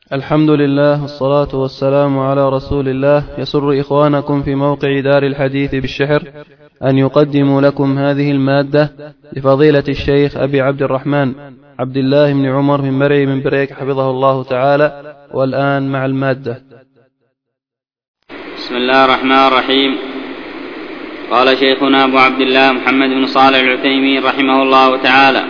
الحمد لله والصلاة والسلام على رسول الله. يسر إخوانكم في موقع دار الحديث بالشحر أن يقدموا لكم هذه المادة لفضيلة الشيخ أبي عبد الرحمن عبد الله بن عمر بن مرعي من بريك حفظه الله تعالى. والآن مع المادة. بسم الله الرحمن الرحيم. قال شيخنا أبو عبد الله محمد بن صالح العثيمين رحمه الله تعالى: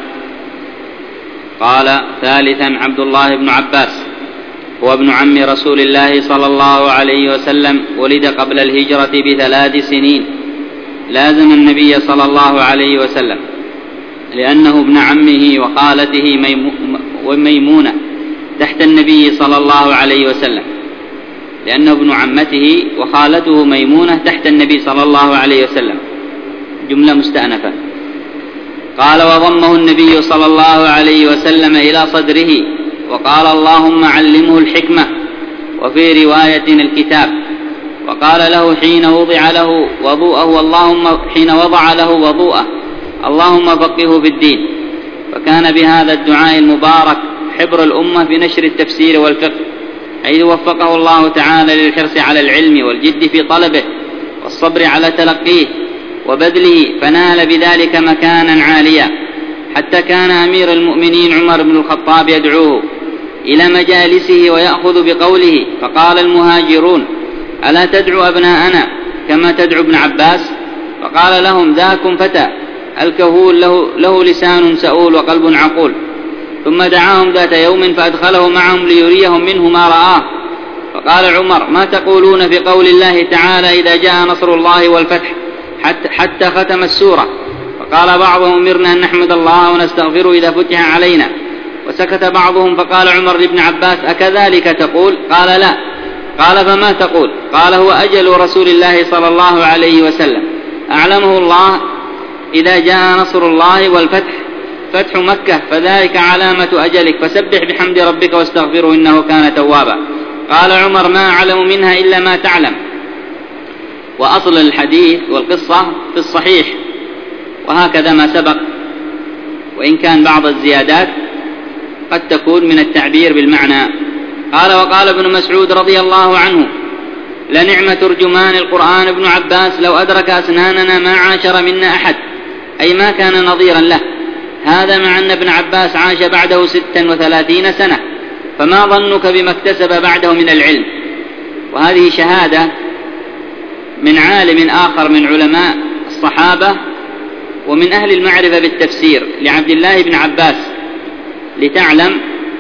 قال: ثالثا عبد الله بن عباس هو ابن عم رسول الله صلى الله عليه وسلم، ولد قبل الهجرة ب3 سنين، لازم النبي صلى الله عليه وسلم لأنه ابن عمه وخالته ميمونة تحت النبي صلى الله عليه وسلم، لأنه ابن عمته وخالته ميمونة تحت النبي صلى الله عليه وسلم، جملة مستأنفة. قال: وضمه النبي صلى الله عليه وسلم إلى صدره وقال: اللهم علمه الحكمة، وفي رواية الكتاب. وقال له حين وضع له وضوءه: اللهم فقهه في الدين. فكان بهذا الدعاء المبارك حبر الأمة بنشر التفسير والفقه، حيث وفقه الله تعالى للحرص على العلم والجد في طلبه والصبر على تلقيه وبذله، فنال بذلك مكانا عاليا، حتى كان أمير المؤمنين عمر بن الخطاب يدعوه إلى مجالسه ويأخذ بقوله. فقال المهاجرون: ألا تدعو أبناءنا كما تدعو ابن عباس؟ فقال لهم: ذاكم فتى الكهول له لسان سؤول وقلب عقول. ثم دعاهم ذات يوم فأدخله معهم ليريهم منه ما رآه. فقال عمر: ما تقولون في قول الله تعالى: إذا جاء نصر الله والفتح، حتى ختم السورة. فقال بعضهم: أمرنا أن نحمد الله ونستغفره إذا فتح علينا. وسكت بعضهم. فقال عمر لابن عباس: أكذلك تقول؟ قال: لا. قال: فما تقول؟ قال: هو أجل رسول الله صلى الله عليه وسلم، أعلمه الله إذا جاء نصر الله والفتح، فتح مكة، فذلك علامة أجلك، فسبح بحمد ربك واستغفره إنه كان توابا. قال عمر: ما أعلم منها إلا ما تعلم. وأصل الحديث والقصة في الصحيح، وهكذا ما سبق، وإن كان بعض الزيادات قد تكون من التعبير بالمعنى. قال: وقال ابن مسعود رضي الله عنه: لنعم ترجمان القرآن ابن عباس، لو أدرك أسناننا ما عاشر منا أحد، أي ما كان نظيرا له. هذا مع أن ابن عباس عاش بعده 36 سنة، فما ظنك بما اكتسب بعده من العلم. وهذه شهادة من عالم آخر من علماء الصحابة ومن أهل المعرفة بالتفسير لعبد الله بن عباس، لتعلم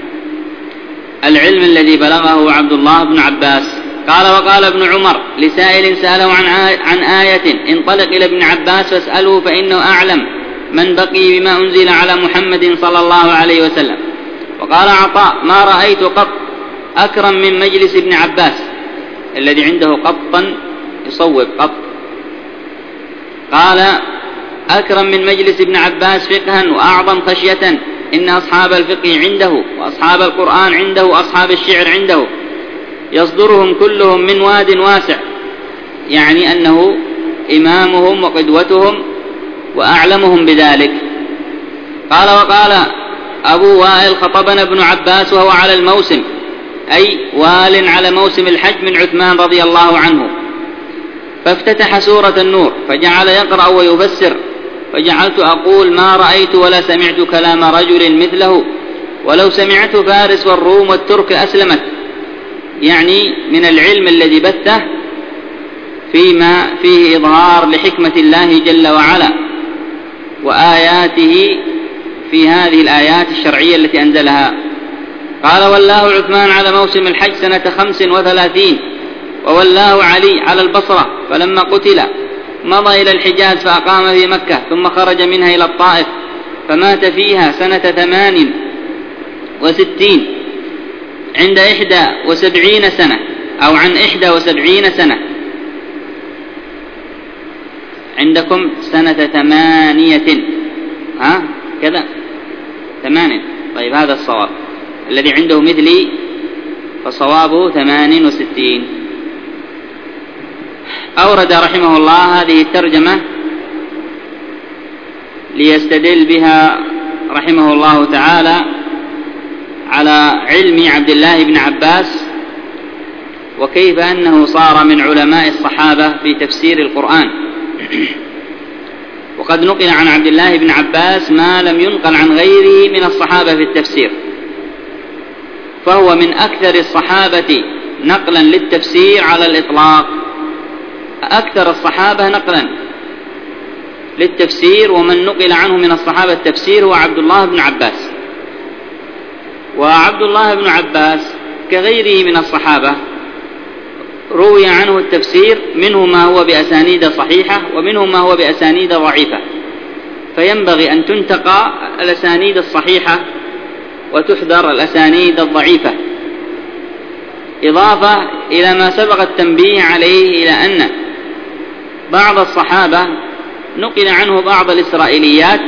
العلم الذي بلغه عبد الله بن عباس. قال: وقال ابن عمر لسائل سأله عن آية: انطلق إلى ابن عباس فاسأله فإنه أعلم من بقي بما أنزل على محمد صلى الله عليه وسلم. وقال عطاء: ما رأيت قط أكرم من مجلس ابن عباس، الذي عنده قطا يصوب قط. قال: أكرم من مجلس ابن عباس فقها وأعظم خشية، إن أصحاب الفقه عنده وأصحاب القرآن عنده وأصحاب الشعر عنده، يصدرهم كلهم من واد واسع، يعني أنه إمامهم وقدوتهم وأعلمهم بذلك. قال: وقال أبو وائل: خطبنا ابن عباس وهو على الموسم، أي وال على موسم الحج من عثمان رضي الله عنه، فافتتح سورة النور فجعل يقرأ ويفسر، فجعلت أقول: ما رأيت ولا سمعت كلام رجل مثله، ولو سمعت فارس والروم والترك أسلمت، يعني من العلم الذي بثه فيما فيه إظهار لحكمة الله جل وعلا وآياته في هذه الآيات الشرعية التي أنزلها. قال: والله عثمان على موسم الحج سنة 35، وولاه علي على البصرة، فلما قتل مضى إلى الحجاز فأقام في مكة، ثم خرج منها إلى الطائف، فمات فيها سنة 68 عند 71 سنة، أو عن 71 سنة. عندكم سنة 8 كذا 8. طيب هذا الصواب، الذي عنده مثلي فصوابه 68. أورد رحمه الله هذه الترجمة ليستدل بها رحمه الله تعالى على علم عبد الله بن عباس، وكيف أنه صار من علماء الصحابة في تفسير القرآن. وقد نقل عن عبد الله بن عباس ما لم ينقل عن غيره من الصحابة في التفسير، فهو من أكثر الصحابة نقلا للتفسير على الإطلاق. أكثر الصحابة نقلا للتفسير، ومن نقل عنه من الصحابة التفسير هو عبد الله بن عباس. وعبد الله بن عباس كغيره من الصحابة روي عنه التفسير، منه ما هو بأسانيد صحيحة ومنه ما هو بأسانيد ضعيفة، فينبغي أن تنتقى الأسانيد الصحيحة وتحذر الأسانيد الضعيفة، إضافة إلى ما سبق التنبيه عليه إلى أن بعض الصحابة نقل عنه بعض الإسرائيليات،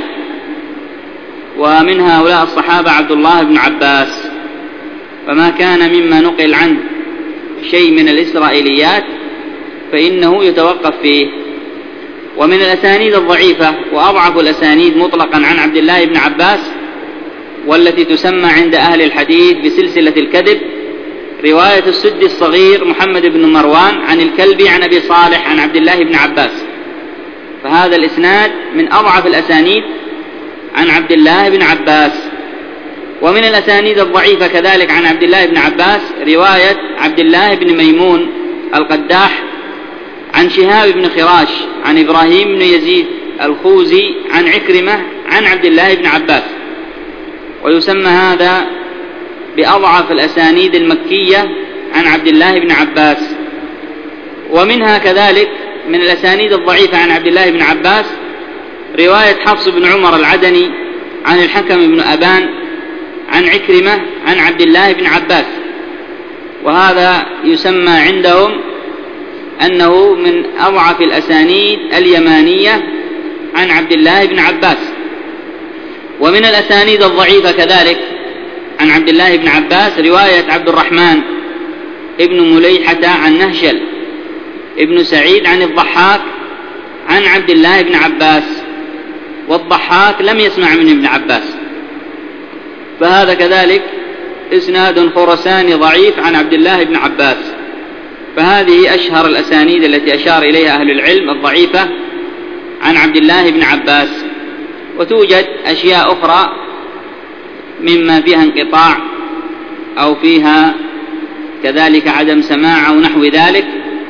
ومن هؤلاء الصحابة عبد الله بن عباس، فما كان مما نقل عنه شيء من الإسرائيليات فإنه يتوقف فيه. ومن الأسانيد الضعيفة وأضعف الأسانيد مطلقا عن عبد الله بن عباس، والتي تسمى عند أهل الحديث بسلسلة الكذب، رواية السدي الصغير محمد بن مروان عن الكلبي عن أبي صالح عن عبد الله بن عباس، فهذا الإسناد من أضعف الأسانيد عن عبد الله بن عباس. ومن الأسانيد الضعيفة كذلك عن عبد الله بن عباس رواية عبد الله بن ميمون القداح عن شهاب بن خراش عن إبراهيم بن يزيد الخوزي عن عكرمة عن عبد الله بن عباس، ويسمى هذا بأضعف الأسانيد المكية عن عبد الله بن عباس. ومنها كذلك من الأسانيد الضعيفة عن عبد الله بن عباس رواية حفص بن عمر العدني عن الحكم بن أبان عن عكرمة عن عبد الله بن عباس، وهذا يسمى عندهم أنه من أضعف الأسانيد اليمانية عن عبد الله بن عباس. ومن الأسانيد الضعيفة كذلك عن عبد الله بن عباس رواية عبد الرحمن ابن مليحة عن نهشل ابن سعيد عن الضحاك عن عبد الله بن عباس، والضحاك لم يسمع من ابن عباس، فهذا كذلك إسناد خرساني ضعيف عن عبد الله بن عباس. فهذه أشهر الأسانيد التي أشار إليها أهل العلم الضعيفة عن عبد الله بن عباس. وتوجد أشياء أخرى مما فيها انقطاع أو فيها كذلك عدم سماع أو نحو ذلك،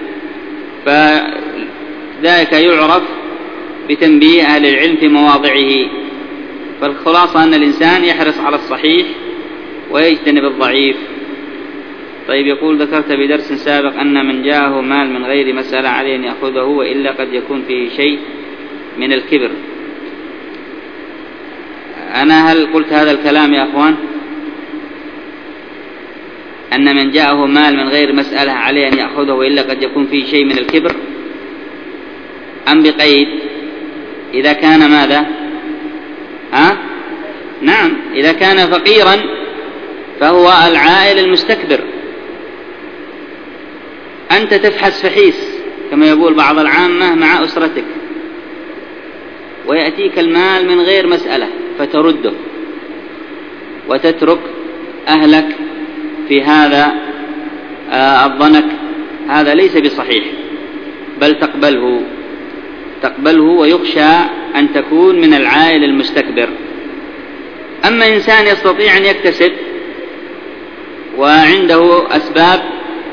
فذلك يعرف بتنبيه أهل العلم في مواضعه. فالخلاصة أن الإنسان يحرص على الصحيح ويجتنب الضعيف. طيب، يقول ذكرت بدرس سابق أن من جاءه مال من غير مسألة عليه أن يأخذه، وإلا قد يكون فيه شيء من الكبر. أنا هل قلت هذا الكلام يا أخوان؟ أن من جاءه مال من غير مسألة عليه أن يأخذه، وإلا قد يكون فيه شيء من الكبر، أم بقيد إذا كان ماذا؟ نعم، إذا كان فقيرا فهو العائل المستكبر. أنت تفحس فحيس كما يقول بعض العامة مع أسرتك، ويأتيك المال من غير مسألة فترده وتترك أهلك في هذا الضنك، هذا ليس بصحيح، بل تقبله ويخشى أن تكون من العائل المستكبر. أما إنسان يستطيع أن يكتسب وعنده أسباب،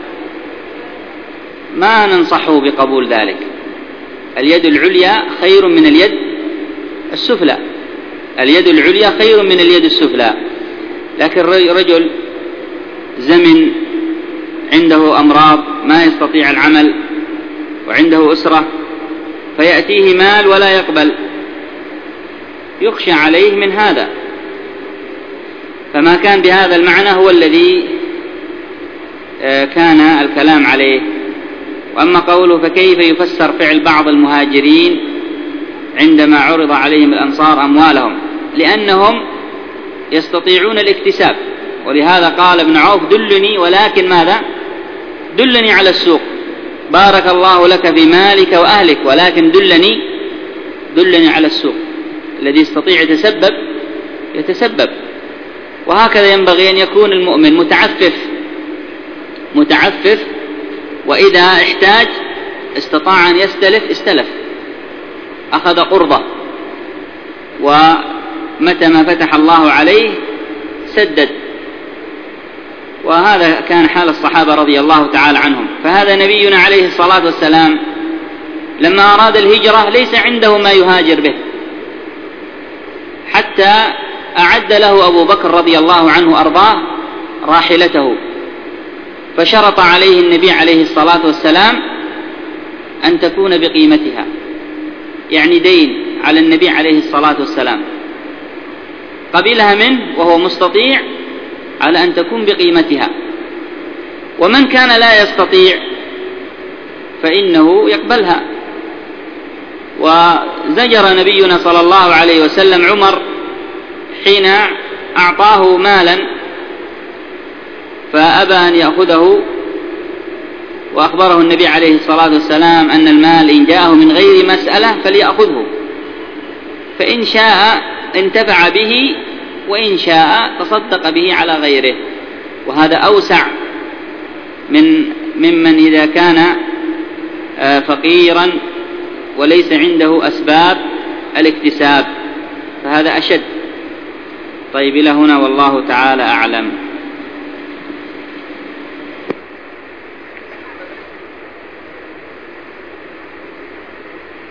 ما ننصحه بقبول ذلك. اليد العليا خير من اليد السفلى، اليد العليا خير من اليد السفلى. لكن رجل زمن عنده أمراض ما يستطيع العمل وعنده أسرة، فيأتيه مال ولا يقبل، يخشى عليه من هذا. فما كان بهذا المعنى هو الذي كان الكلام عليه. وأما قوله فكيف يفسر فعل بعض المهاجرين عندما عرض عليهم الأنصار أموالهم؟ لأنهم يستطيعون الاكتساب، ولهذا قال ابن عوف دلني، ولكن ماذا؟ دلني على السوق، بارك الله لك في مالك وأهلك، ولكن دلني على السوق. الذي يستطيع يتسبب، وهكذا ينبغي أن يكون المؤمن متعفف، وإذا احتاج استطاع أن استلف، أخذ قرضة، ومتى ما فتح الله عليه سدد. وهذا كان حال الصحابة رضي الله تعالى عنهم. فهذا نبينا عليه الصلاة والسلام لما أراد الهجرة ليس عنده ما يهاجر به، حتى أعد له أبو بكر رضي الله عنه أرضاه راحلته، فشرط عليه النبي عليه الصلاة والسلام أن تكون بقيمتها، يعني دين على النبي عليه الصلاة والسلام، قبلها منه وهو مستطيع على أن تكون بقيمتها. ومن كان لا يستطيع فإنه يقبلها. وزجر نبينا صلى الله عليه وسلم عمر حين أعطاه مالا فأبى أن يأخذه، وأخبره النبي عليه الصلاة والسلام أن المال إن جاءه من غير مسألة فليأخذه، فإن شاء انتفع به وإن شاء تصدق به على غيره. وهذا أوسع ممن إذا كان فقيرا وليس عنده أسباب الاكتساب، فهذا أشد. طيب إلى هنا والله تعالى أعلم.